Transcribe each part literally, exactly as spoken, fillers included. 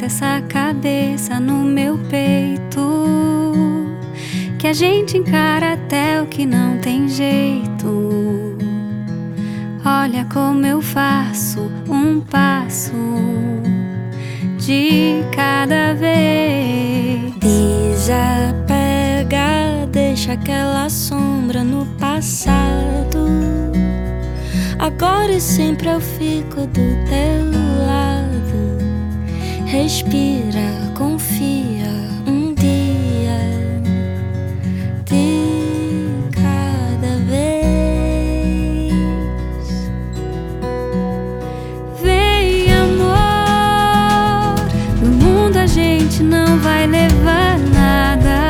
Senta essa cabeça no meu peito, que a gente encara até o que não tem jeito. Olha como eu faço um passo de cada vez. Desapega, deixa aquela sombra no passado. Agora e sempre eu fico do teu lado. Respira, confia, um dia de cada vez. Vem, amor, no mundo a gente não vai levar nada.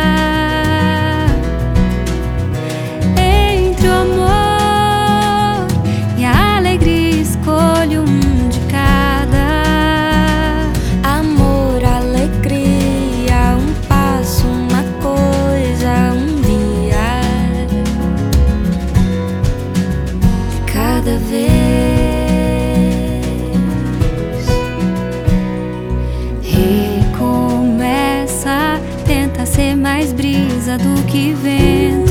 Entre o amor e a alegria, escolho um de cada. Amor, alegria, um passo, uma coisa, um dia de cada vez. Recomeça, tenta ser mais brisa do que vento.